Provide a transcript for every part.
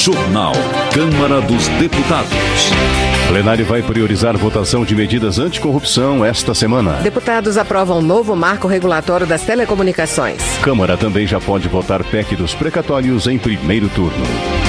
Jornal Câmara dos Deputados. O plenário vai priorizar votação de medidas anticorrupção esta semana. Deputados aprovam um novo marco regulatório das telecomunicações. Câmara também já pode votar PEC dos precatórios em primeiro turno.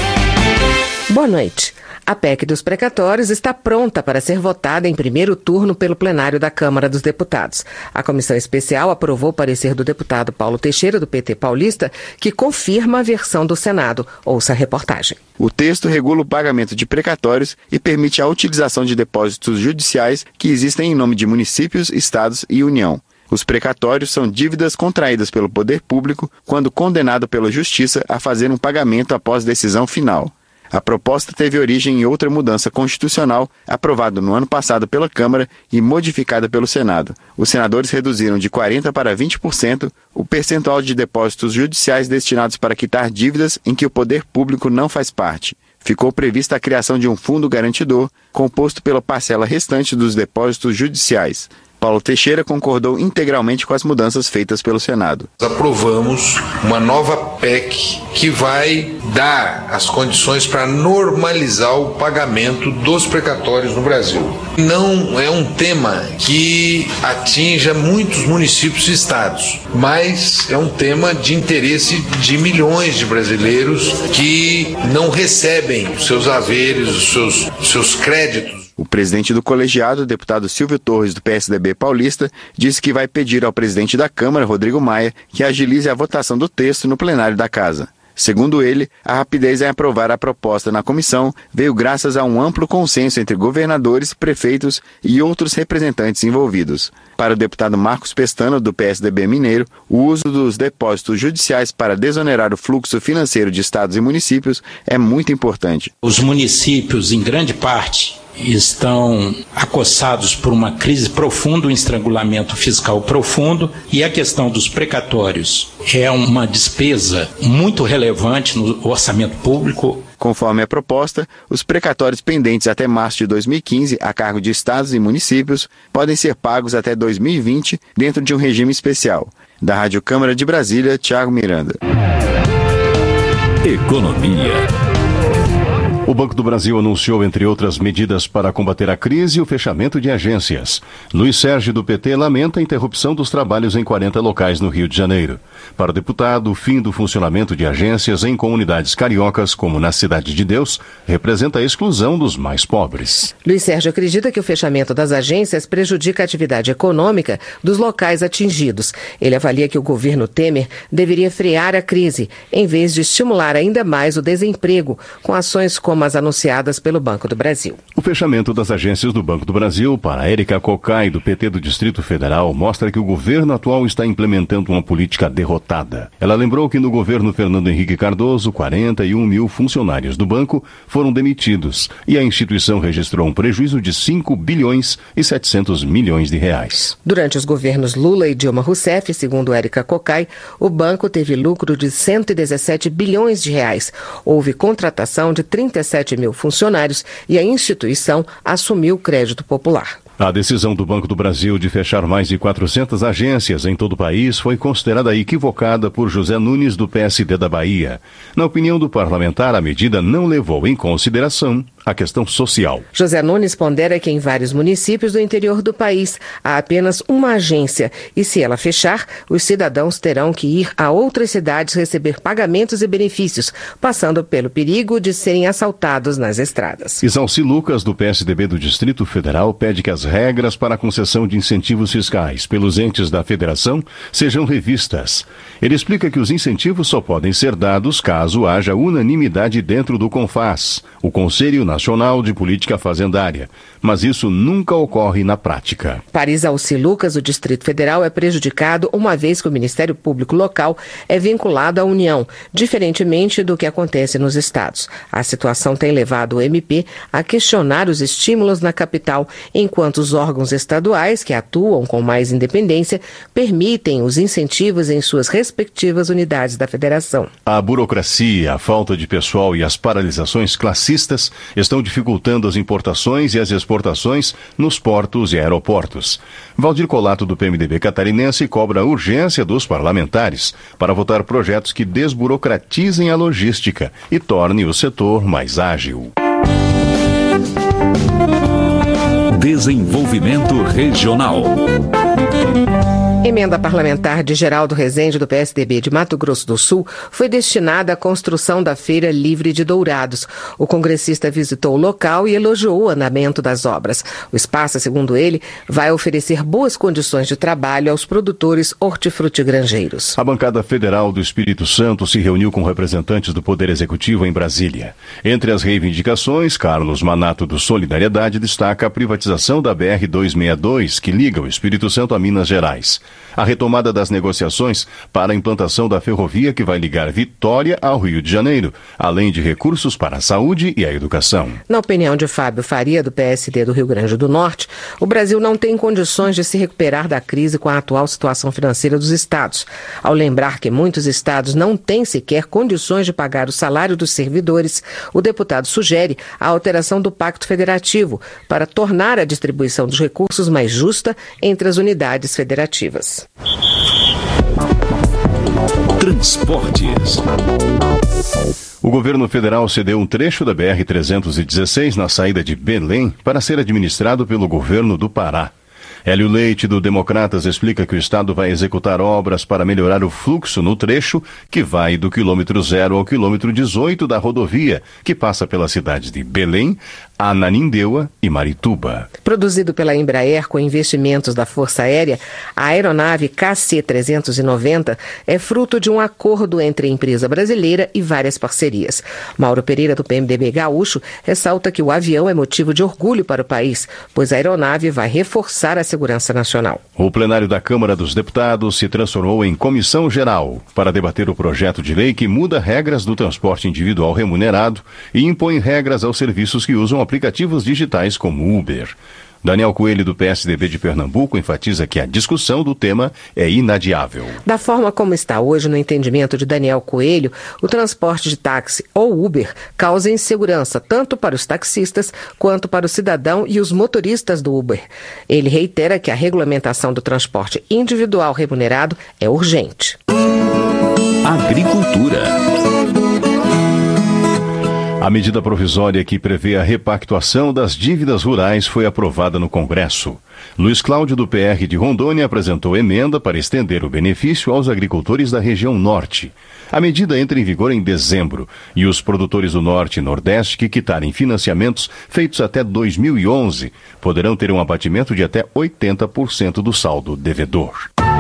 Boa noite. A PEC dos precatórios está pronta para ser votada em primeiro turno pelo plenário da Câmara dos Deputados. A comissão especial aprovou o parecer do deputado Paulo Teixeira, do PT paulista, que confirma a versão do Senado. Ouça a reportagem. O texto regula o pagamento de precatórios e permite a utilização de depósitos judiciais que existem em nome de municípios, estados e União. Os precatórios são dívidas contraídas pelo poder público quando condenado pela Justiça a fazer um pagamento após decisão final. A proposta teve origem em outra mudança constitucional aprovada no ano passado pela Câmara e modificada pelo Senado. Os senadores reduziram de 40% para 20% o percentual de depósitos judiciais destinados para quitar dívidas em que o poder público não faz parte. Ficou prevista a criação de um fundo garantidor, composto pela parcela restante dos depósitos judiciais. Paulo Teixeira concordou integralmente com as mudanças feitas pelo Senado. Aprovamos uma nova PEC que vai dar as condições para normalizar o pagamento dos precatórios no Brasil. Não é um tema que atinja muitos municípios e estados, mas é um tema de interesse de milhões de brasileiros que não recebem os seus haveres, os seus créditos. O presidente do colegiado, o deputado Silvio Torres, do PSDB paulista, disse que vai pedir ao presidente da Câmara, Rodrigo Maia, que agilize a votação do texto no plenário da Casa. Segundo ele, a rapidez em aprovar a proposta na comissão veio graças a um amplo consenso entre governadores, prefeitos e outros representantes envolvidos. Para o deputado Marcos Pestana, do PSDB mineiro, o uso dos depósitos judiciais para desonerar o fluxo financeiro de estados e municípios é muito importante. Os municípios, em grande parte, estão acossados por uma crise profunda, um estrangulamento fiscal profundo, e a questão dos precatórios é uma despesa muito relevante no orçamento público. Conforme a proposta, os precatórios pendentes até março de 2015, a cargo de estados e municípios, podem ser pagos até 2020 dentro de um regime especial. Da Rádio Câmara de Brasília, Thiago Miranda. Economia. O Banco do Brasil anunciou, entre outras medidas para combater a crise, o fechamento de agências. Luiz Sérgio, do PT, lamenta a interrupção dos trabalhos em 40 locais no Rio de Janeiro. Para o deputado, o fim do funcionamento de agências em comunidades cariocas, como na Cidade de Deus, representa a exclusão dos mais pobres. Luiz Sérgio acredita que o fechamento das agências prejudica a atividade econômica dos locais atingidos. Ele avalia que o governo Temer deveria frear a crise, em vez de estimular ainda mais o desemprego, com ações como as anunciadas pelo Banco do Brasil. O fechamento das agências do Banco do Brasil para Érica Cocai, do PT do Distrito Federal, mostra que o governo atual está implementando uma política derrotada. Ela lembrou que no governo Fernando Henrique Cardoso, 41 mil funcionários do banco foram demitidos e a instituição registrou um prejuízo de 5 bilhões e 700 milhões de reais. Durante os governos Lula e Dilma Rousseff, segundo Érica Cocai, o banco teve lucro de 117 bilhões de reais. Houve contratação de 37 mil funcionários e a instituição assumiu o crédito popular. A decisão do Banco do Brasil de fechar mais de 400 agências em todo o país foi considerada equivocada por José Nunes, do PSD da Bahia. Na opinião do parlamentar, a medida não levou em consideração a questão social. José Nunes pondera que em vários municípios do interior do país há apenas uma agência e, se ela fechar, os cidadãos terão que ir a outras cidades receber pagamentos e benefícios, passando pelo perigo de serem assaltados nas estradas. Isalci Lucas, do PSDB do Distrito Federal, pede que as regras para a concessão de incentivos fiscais pelos entes da federação sejam revistas. Ele explica que os incentivos só podem ser dados caso haja unanimidade dentro do CONFAS, o Conselho Nacional de Política Fazendária, mas isso nunca ocorre na prática. Para Isalci Lucas, o Distrito Federal é prejudicado uma vez que o Ministério Público local é vinculado à União, diferentemente do que acontece nos estados. A situação tem levado o MP a questionar os estímulos na capital, enquanto os órgãos estaduais, que atuam com mais independência, permitem os incentivos em suas respectivas unidades da federação. A burocracia, a falta de pessoal e as paralisações classistas estão dificultando as importações e as exportações nos portos e aeroportos. Valdir Colato, do PMDB catarinense, cobra a urgência dos parlamentares para votar projetos que desburocratizem a logística e tornem o setor mais ágil. Desenvolvimento Regional. Emenda parlamentar de Geraldo Rezende, do PSDB de Mato Grosso do Sul, foi destinada à construção da Feira Livre de Dourados. O congressista visitou o local e elogiou o andamento das obras. O espaço, segundo ele, vai oferecer boas condições de trabalho aos produtores hortifrutigranjeiros. A bancada federal do Espírito Santo se reuniu com representantes do Poder Executivo em Brasília. Entre as reivindicações, Carlos Manato, do Solidariedade, destaca a privatização da BR-262, que liga o Espírito Santo a Minas Gerais. A retomada das negociações para a implantação da ferrovia que vai ligar Vitória ao Rio de Janeiro, além de recursos para a saúde e a educação. Na opinião de Fábio Faria, do PSD do Rio Grande do Norte, o Brasil não tem condições de se recuperar da crise com a atual situação financeira dos estados. Ao lembrar que muitos estados não têm sequer condições de pagar o salário dos servidores, o deputado sugere a alteração do Pacto Federativo para tornar a distribuição dos recursos mais justa entre as unidades federativas. Transportes. O governo federal cedeu um trecho da BR-316 na saída de Belém para ser administrado pelo governo do Pará. Hélio Leite, do Democratas, explica que o Estado vai executar obras para melhorar o fluxo no trecho que vai do quilômetro 0 ao quilômetro 18 da rodovia, que passa pelas cidades de Belém, Ananindeua e Marituba. Produzido pela Embraer com investimentos da Força Aérea, a aeronave KC-390 é fruto de um acordo entre a empresa brasileira e várias parcerias. Mauro Pereira, do PMDB gaúcho, ressalta que o avião é motivo de orgulho para o país, pois a aeronave vai reforçar a segurança nacional. O plenário da Câmara dos Deputados se transformou em comissão geral para debater o projeto de lei que muda regras do transporte individual remunerado e impõe regras aos serviços que usam aplicativos digitais como Uber. Daniel Coelho, do PSDB de Pernambuco, enfatiza que a discussão do tema é inadiável. Da forma como está hoje, no entendimento de Daniel Coelho, o transporte de táxi ou Uber causa insegurança tanto para os taxistas quanto para o cidadão e os motoristas do Uber. Ele reitera que a regulamentação do transporte individual remunerado é urgente. Agricultura. A medida provisória que prevê a repactuação das dívidas rurais foi aprovada no Congresso. Luiz Cláudio, do PR de Rondônia, apresentou emenda para estender o benefício aos agricultores da região norte. A medida entra em vigor em dezembro e os produtores do Norte e Nordeste que quitarem financiamentos feitos até 2011 poderão ter um abatimento de até 80% do saldo devedor.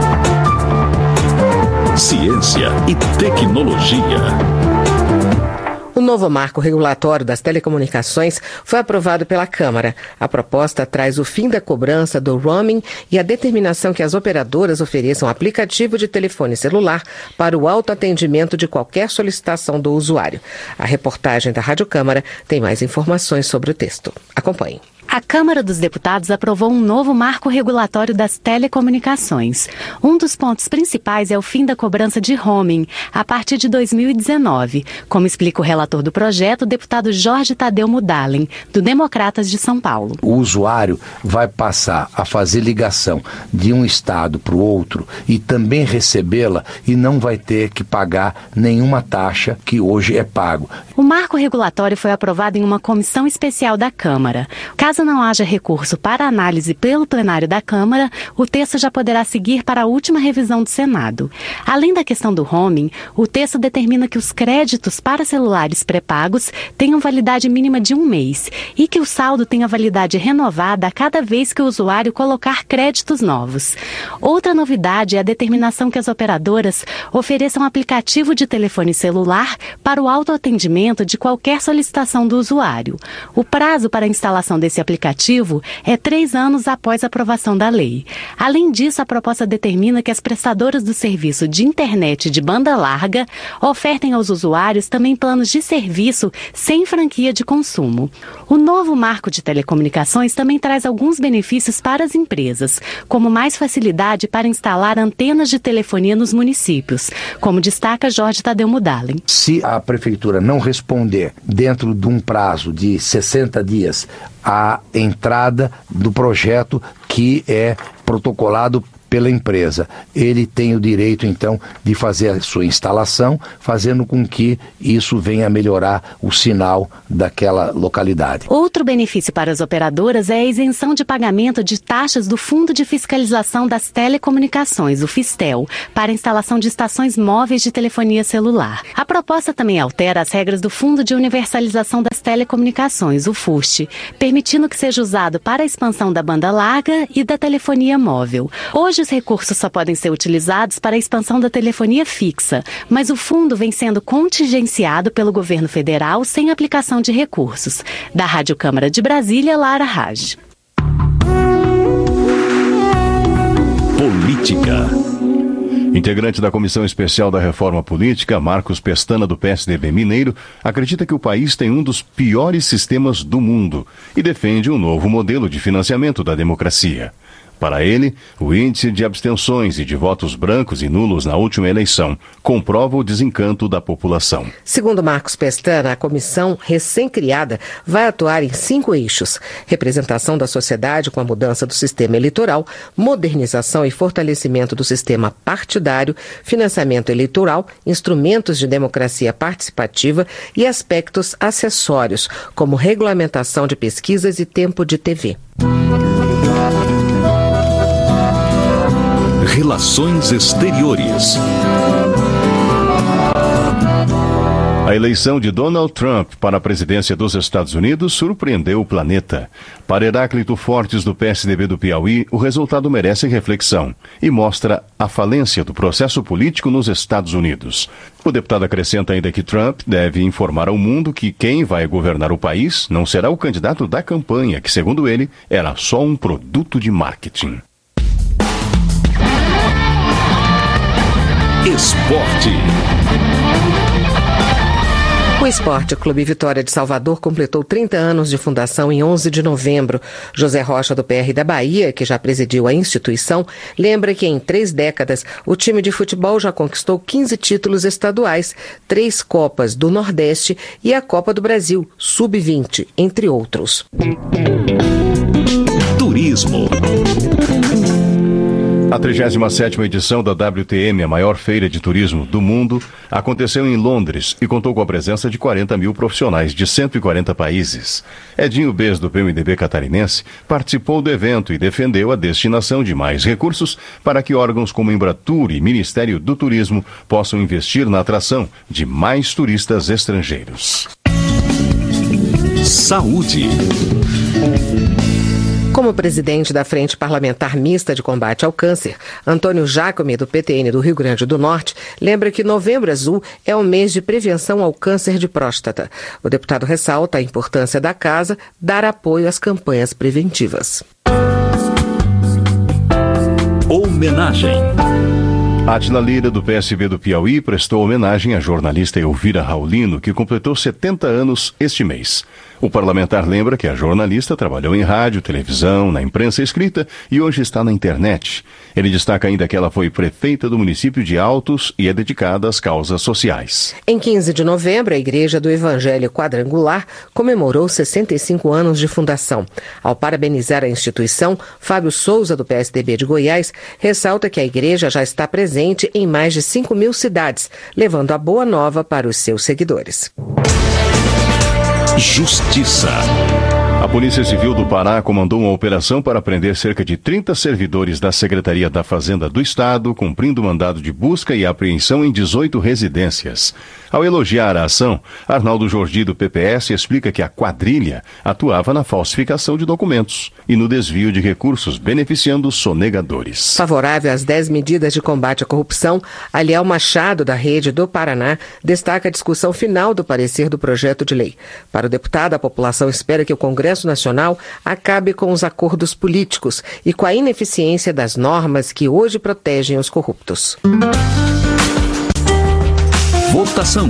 Ciência e tecnologia. O novo marco regulatório das telecomunicações foi aprovado pela Câmara. A proposta traz o fim da cobrança do roaming e a determinação que as operadoras ofereçam aplicativo de telefone celular para o autoatendimento de qualquer solicitação do usuário. A reportagem da Rádio Câmara tem mais informações sobre o texto. Acompanhe. A Câmara dos Deputados aprovou um novo marco regulatório das telecomunicações. Um dos pontos principais é o fim da cobrança de roaming, a partir de 2019, como explica o relator do projeto, o deputado Jorge Tadeu Mudalem, do Democratas de São Paulo. O usuário vai passar a fazer ligação de um estado para o outro e também recebê-la e não vai ter que pagar nenhuma taxa que hoje é pago. O marco regulatório foi aprovado em uma comissão especial da Câmara. Caso não haja recurso para análise pelo plenário da Câmara, o texto já poderá seguir para a última revisão do Senado. Além da questão do roaming, o texto determina que os créditos para celulares pré-pagos tenham validade mínima de 1 mês e que o saldo tenha validade renovada a cada vez que o usuário colocar créditos novos. Outra novidade é a determinação que as operadoras ofereçam um aplicativo de telefone celular para o autoatendimento de qualquer solicitação do usuário. O prazo para a instalação desse aplicativo aplicativo é 3 anos após a aprovação da lei. Além disso, a proposta determina que as prestadoras do serviço de internet de banda larga ofertem aos usuários também planos de serviço sem franquia de consumo. O novo marco de telecomunicações também traz alguns benefícios para as empresas, como mais facilidade para instalar antenas de telefonia nos municípios, como destaca Jorge Tadeu Mudalem. Se a prefeitura não responder dentro de um prazo de 60 dias à entrada do projeto que é protocolado pela empresa, ele tem o direito, então, de fazer a sua instalação, fazendo com que isso venha a melhorar o sinal daquela localidade. Outro benefício para as operadoras é a isenção de pagamento de taxas do Fundo de Fiscalização das Telecomunicações, o Fistel, para a instalação de estações móveis de telefonia celular. A proposta também altera as regras do Fundo de Universalização das Telecomunicações, o FUST, permitindo que seja usado para a expansão da banda larga e da telefonia móvel. Hoje, os recursos só podem ser utilizados para a expansão da telefonia fixa, mas o fundo vem sendo contingenciado pelo governo federal sem aplicação de recursos. Da Rádio Câmara de Brasília, Lara Raj. Política. Integrante da Comissão Especial da Reforma Política, Marcos Pestana, do PSDB Mineiro, acredita que o país tem um dos piores sistemas do mundo e defende um novo modelo de financiamento da democracia. Para ele, o índice de abstenções e de votos brancos e nulos na última eleição comprova o desencanto da população. Segundo Marcos Pestana, a comissão recém-criada vai atuar em 5 eixos: representação da sociedade com a mudança do sistema eleitoral, modernização e fortalecimento do sistema partidário, financiamento eleitoral, instrumentos de democracia participativa e aspectos acessórios, como regulamentação de pesquisas e tempo de TV. Relações Exteriores. A eleição de Donald Trump para a presidência dos Estados Unidos surpreendeu o planeta. Para Heráclito Fortes, do PSDB do Piauí, o resultado merece reflexão e mostra a falência do processo político nos Estados Unidos. O deputado acrescenta ainda que Trump deve informar ao mundo que quem vai governar o país não será o candidato da campanha, que, segundo ele, era só um produto de marketing. Esporte. O Esporte Clube Vitória de Salvador completou 30 anos de fundação em 11 de novembro. José Rocha, do PR da Bahia, que já presidiu a instituição, lembra que em 3 décadas o time de futebol já conquistou 15 títulos estaduais, 3 Copas do Nordeste e a Copa do Brasil, Sub-20, entre outros. Turismo. A 37ª edição da WTM, a maior feira de turismo do mundo, aconteceu em Londres e contou com a presença de 40 mil profissionais de 140 países. Edinho Bez, do PMDB catarinense, participou do evento e defendeu a destinação de mais recursos para que órgãos como Embratur e Ministério do Turismo possam investir na atração de mais turistas estrangeiros. Saúde. Como presidente da Frente Parlamentar Mista de Combate ao Câncer, Antônio Jacome, do PTN do Rio Grande do Norte, lembra que Novembro Azul é o mês de prevenção ao câncer de próstata. O deputado ressalta a importância da casa dar apoio às campanhas preventivas. Homenagem. Átila Lira, do PSB do Piauí, prestou homenagem à jornalista Elvira Raulino, que completou 70 anos este mês. O parlamentar lembra que a jornalista trabalhou em rádio, televisão, na imprensa escrita e hoje está na internet. Ele destaca ainda que ela foi prefeita do município de Altos e é dedicada às causas sociais. Em 15 de novembro, a Igreja do Evangelho Quadrangular comemorou 65 anos de fundação. Ao parabenizar a instituição, Fábio Souza, do PSDB de Goiás, ressalta que a igreja já está presente em mais de 5 mil cidades, levando a boa nova para os seus seguidores. Justiça. A Polícia Civil do Pará comandou uma operação para prender cerca de 30 servidores da Secretaria da Fazenda do Estado, cumprindo mandado de busca e apreensão em 18 residências. Ao elogiar a ação, Arnaldo Jordi, do PPS, explica que a quadrilha atuava na falsificação de documentos e no desvio de recursos, beneficiando sonegadores. Favorável às 10 medidas de combate à corrupção, Aliel Machado, da Rede do Paraná, destaca a discussão final do parecer do projeto de lei. Para o deputado, a população espera que o Congresso Congresso Nacional acabe com os acordos políticos e com a ineficiência das normas que hoje protegem os corruptos. Votação.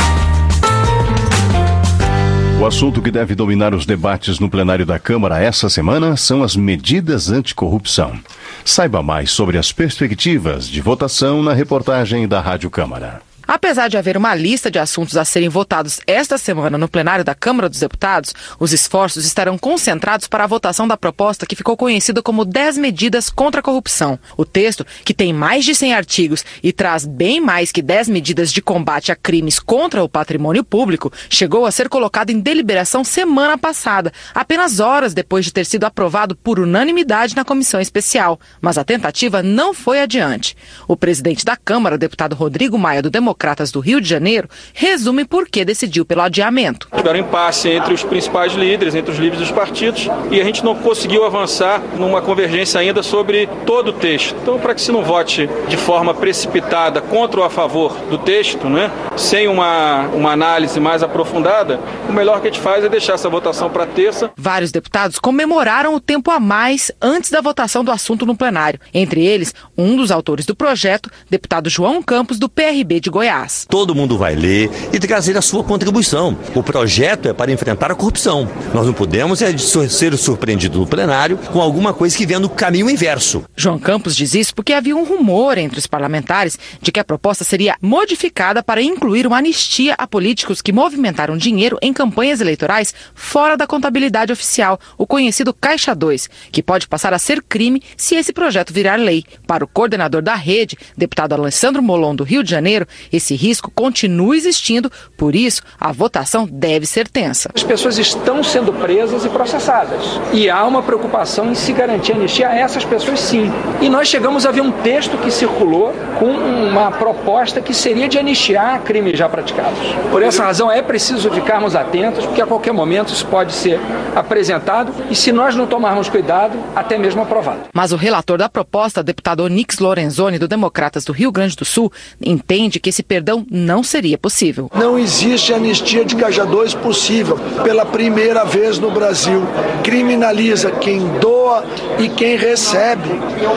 O assunto que deve dominar os debates no plenário da Câmara essa semana são as medidas anticorrupção. Saiba mais sobre as perspectivas de votação na reportagem da Rádio Câmara. Apesar de haver uma lista de assuntos a serem votados esta semana no plenário da Câmara dos Deputados, os esforços estarão concentrados para a votação da proposta que ficou conhecida como 10 medidas contra a corrupção. O texto, que tem mais de 100 artigos e traz bem mais que 10 medidas de combate a crimes contra o patrimônio público, chegou a ser colocado em deliberação semana passada, apenas horas depois de ter sido aprovado por unanimidade na comissão especial. Mas a tentativa não foi adiante. O presidente da Câmara, deputado Rodrigo Maia, do Democratas do Rio de Janeiro, resume por que decidiu pelo adiamento. Tiveram impasse entre os principais líderes, entre os líderes dos partidos, e a gente não conseguiu avançar numa convergência ainda sobre todo o texto. Então, para que se não vote de forma precipitada contra ou a favor do texto, né, sem uma análise mais aprofundada, o melhor que a gente faz é deixar essa votação para terça. Vários deputados comemoraram o tempo a mais antes da votação do assunto no plenário. Entre eles, um dos autores do projeto, deputado João Campos, do PRB de Goiás. Todo mundo vai ler e trazer a sua contribuição. O projeto é para enfrentar a corrupção. Nós não podemos ser surpreendidos no plenário com alguma coisa que venha no caminho inverso. João Campos diz isso porque havia um rumor entre os parlamentares de que a proposta seria modificada para incluir uma anistia a políticos que movimentaram dinheiro em campanhas eleitorais fora da contabilidade oficial, o conhecido Caixa 2, que pode passar a ser crime se esse projeto virar lei. Para o coordenador da rede, deputado Alessandro Molon, do Rio de Janeiro, esse risco continua existindo, por isso a votação deve ser tensa. As pessoas estão sendo presas e processadas. E há uma preocupação em se garantir anistia a essas pessoas, sim. E nós chegamos a ver um texto que circulou com uma proposta que seria de anistiar crimes já praticados. Por essa razão é preciso ficarmos atentos, porque a qualquer momento isso pode ser apresentado e, se nós não tomarmos cuidado, até mesmo aprovado. Mas o relator da proposta, deputado Onyx Lorenzoni, do Democratas do Rio Grande do Sul, entende que esse perdão não seria possível. Não existe anistia de Caixa 2 possível. Pela primeira vez no Brasil, criminaliza quem doa e quem recebe.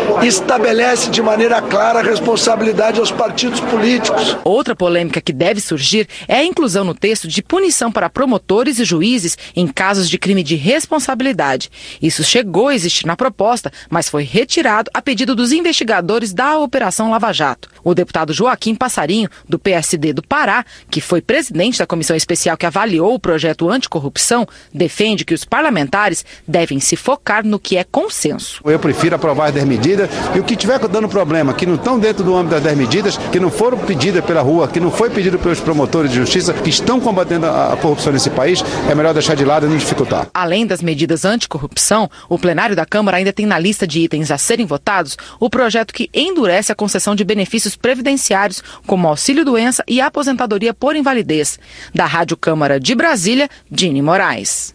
Estabelece de maneira clara a responsabilidade aos partidos políticos. Outra polêmica que deve surgir é a inclusão no texto de punição para promotores e juízes em casos de crime de responsabilidade. Isso chegou a existir na proposta, mas foi retirado a pedido dos investigadores da Operação Lava Jato. O deputado Joaquim Passarinho, do PSD do Pará, que foi presidente da comissão especial que avaliou o projeto anticorrupção, defende que os parlamentares devem se focar no que é consenso. Eu prefiro aprovar as 10 medidas e o que tiver dando problema, que não estão dentro do âmbito das 10 medidas, que não foram pedidas pela rua, que não foi pedido pelos promotores de justiça, que estão combatendo a corrupção nesse país, é melhor deixar de lado e não dificultar. Além das medidas anticorrupção, o plenário da Câmara ainda tem na lista de itens a serem votados o projeto que endurece a concessão de benefícios previdenciários, como auxílio-doença e aposentadoria por invalidez. Da Rádio Câmara de Brasília, Dini Moraes.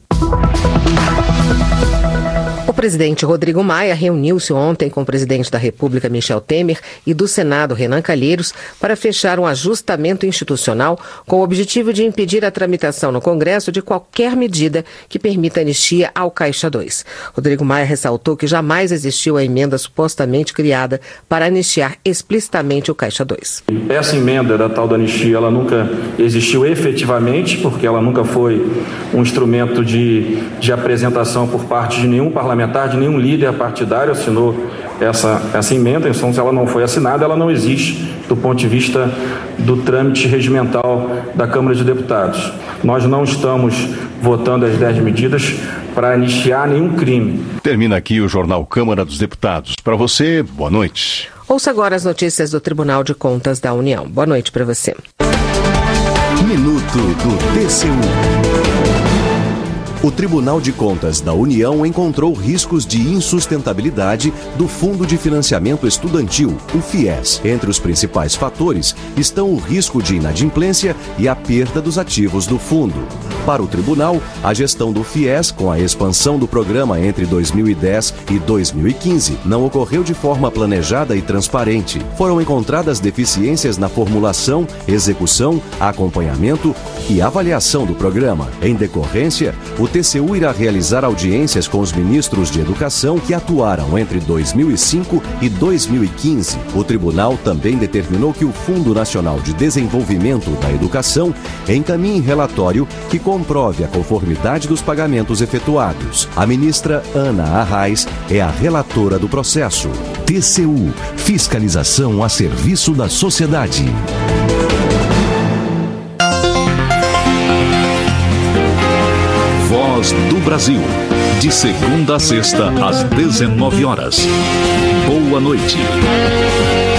O presidente Rodrigo Maia reuniu-se ontem com o presidente da República, Michel Temer, e do Senado, Renan Calheiros, para fechar um ajustamento institucional com o objetivo de impedir a tramitação no Congresso de qualquer medida que permita anistia ao Caixa 2. Rodrigo Maia ressaltou que jamais existiu a emenda supostamente criada para anistiar explicitamente o Caixa 2. Essa emenda da tal da anistia, ela nunca existiu efetivamente, porque ela nunca foi um instrumento de apresentação por parte de nenhum parlamentar, de nenhum líder partidário assinou essa emenda. Então, se ela não foi assinada, ela não existe do ponto de vista do trâmite regimental da Câmara de Deputados. Nós não estamos votando as 10 medidas para anistiar nenhum crime. Termina aqui o Jornal Câmara dos Deputados. Para você, boa noite. Ouça agora as notícias do Tribunal de Contas da União. Boa noite para você. Minuto do TCU. O Tribunal de Contas da União encontrou riscos de insustentabilidade do Fundo de Financiamento Estudantil, o FIES. Entre os principais fatores estão o risco de inadimplência e a perda dos ativos do fundo. Para o tribunal, a gestão do FIES, com a expansão do programa entre 2010 e 2015, não ocorreu de forma planejada e transparente. Foram encontradas deficiências na formulação, execução, acompanhamento e avaliação do programa. Em decorrência, o TCU irá realizar audiências com os ministros de Educação que atuaram entre 2005 e 2015. O tribunal também determinou que o Fundo Nacional de Desenvolvimento da Educação encaminhe relatório que comprove a conformidade dos pagamentos efetuados. A ministra Ana Arraes é a relatora do processo. TCU, fiscalização a serviço da sociedade. Voz do Brasil, de segunda a sexta, às 19 horas. Boa noite.